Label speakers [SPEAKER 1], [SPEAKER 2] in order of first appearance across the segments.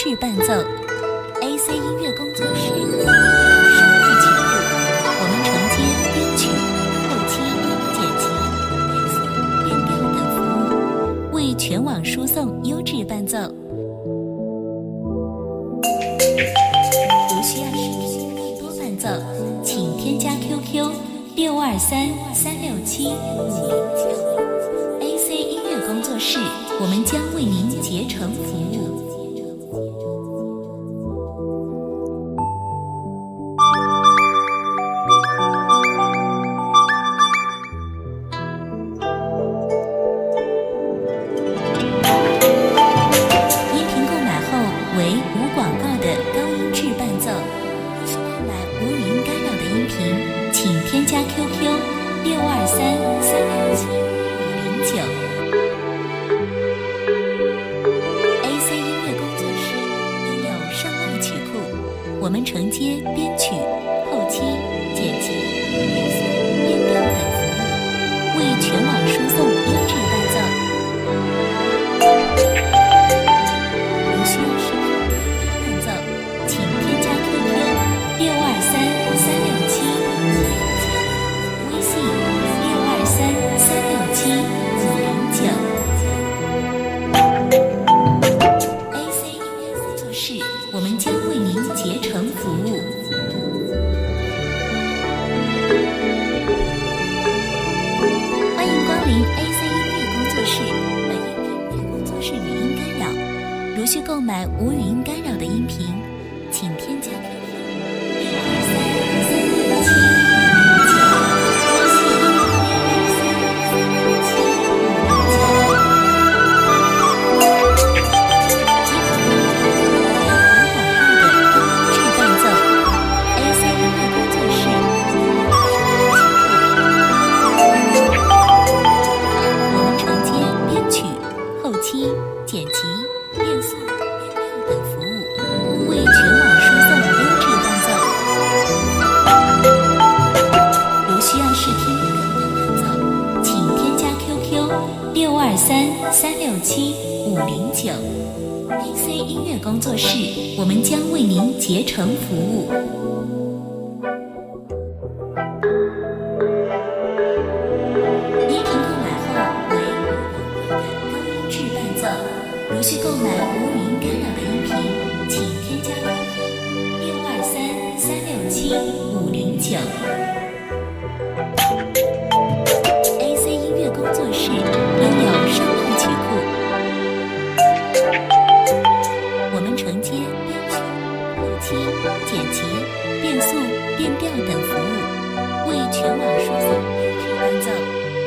[SPEAKER 1] 制伴奏 AC 音乐工作室声乐曲库，我们承接编曲、后期、剪辑、变调等服务，为全网输送优质伴奏。如需要试听更多伴奏，请添加 QQ 623-367-509 AC 音乐工作室，我们将为您竭诚服务。音频购买后为无广告的高音质伴奏，需购买无语音干扰的音频，请添加 QQ 623-367-509。AC 音乐工作室拥有上万曲库，我们承接编曲、后期、剪辑、变调等服务，为全网输送优质伴奏。如需要试听伴奏，请添加 QQ 623-367-509，微信623-367-509。AC 音乐工作室，我们将为您竭诚服务。欢迎光临 AC 音乐工作室，本音频工作室语音干扰。如需购买无语音干扰的音频，请添加 QQ 剪辑、变速、变调等服务，为全网输送优质伴奏。如需要试听更多伴奏，请添加 QQ 623-367-509。AC 音乐工作室，我们将为您竭诚服务。音频购买后为无广告的高音质伴奏。如需购买无语音干扰的音频，请添加 623-367-509。AC 音乐工作室拥有上万曲库，我们承接编曲、后期、剪辑、变速、变调等服务，为全网输送优质伴奏。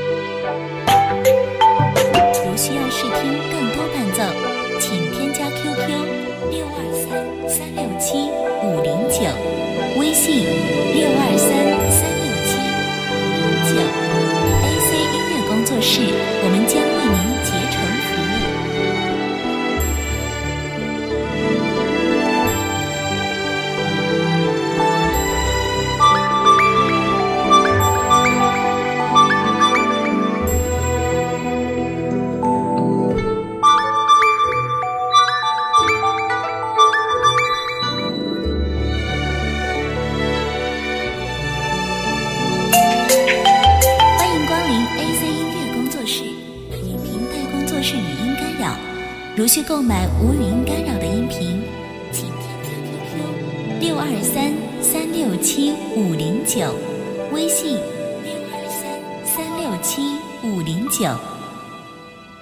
[SPEAKER 1] 如需要试听更多伴奏，请添加 QQ 623-367-509，微信623-367-509。AC 音乐工作室，我们将为您竭诚服务。如需购买无语音干扰的音频，请添加 QQ 623-367-509，微信623-367-509。